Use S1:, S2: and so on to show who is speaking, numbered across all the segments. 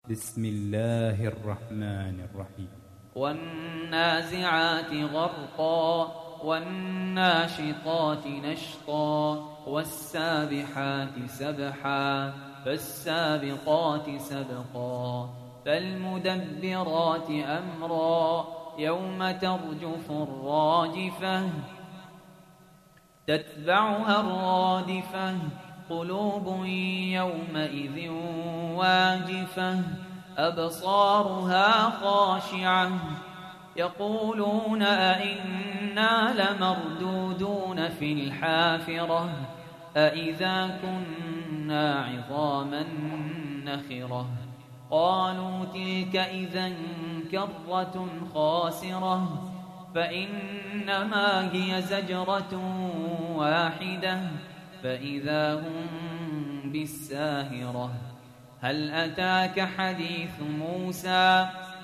S1: بسم الله الرحمن الرحيم.
S2: والنازعات غرقا والناشطات نشطا والسابحات سبحا فالسابقات سبقا فالمدبرات أمرا يوم ترجف الراجفة تتبعها الرادفة قلوب يومئذ واجفة أبصارها خاشعة يقولون أئنا لمردودون في الحافرة أئذا كنا عظاما نخرة قالوا تلك إذا كرة خاسرة فإنما هي زجرة واحدة فإذا هم بالساهرة هل أتاك حديث موسى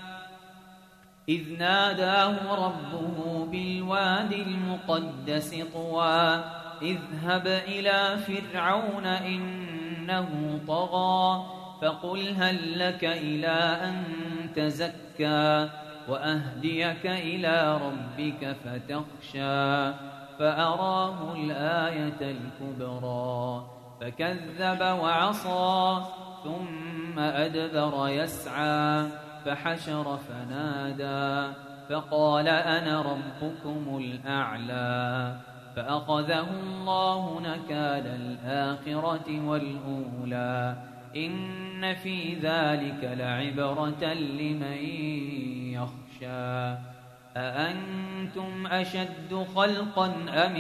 S2: إذ ناداه ربه بالواد المقدس طوى اذهب إلى فرعون إنه طغى فقل هل لك إلى أن تزكى وأهديك إلى ربك فتخشى فأراه الآية الكبرى فكذب وعصى ثم أدبر يسعى فحشر فنادى فقال أنا ربكم الأعلى فأخذه الله نكال الآخرة والأولى إن في ذلك لعبرة لمن يخشى أأنتم أشد خلقا أم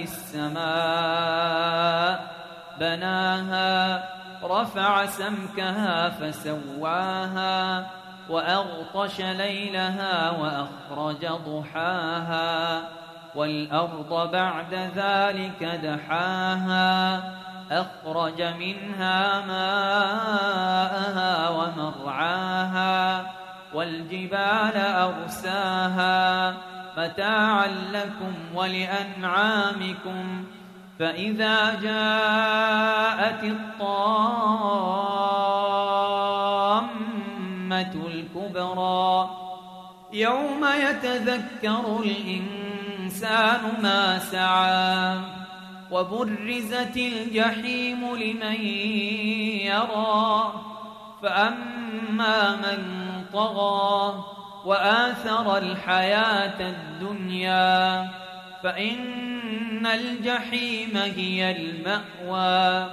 S2: السماء بناها رفع سمكها فسواها وأغطش ليلها وأخرج ضحاها والأرض بعد ذلك دحاها أخرج منها ماءها ومرعاها والجبال أرساها متاعا لكم ولأنعامكم فإذا جاءت الطامة الكبرى يوم يتذكر الإنسان ما سعى وبرزت الجحيم لمن يرى فأما من طغى وآثر الحياة الدنيا فإن الجحيم هي المأوى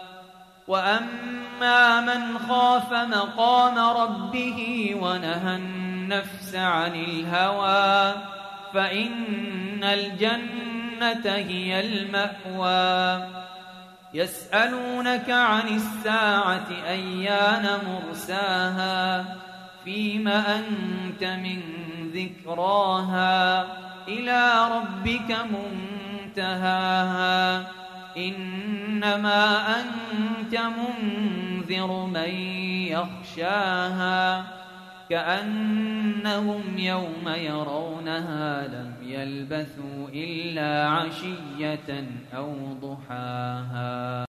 S2: وأما من خاف مقام ربه ونهى النفس عن الهوى فإن الجنة هي المأوى يسألونك عن الساعة أيان مرساها فيم أنت من ذكراها إلى ربك منتهاها إنما أنت منذر من يخشاها كأنهم يوم يرونها لم يلبثوا إلا عشية أو ضحاها.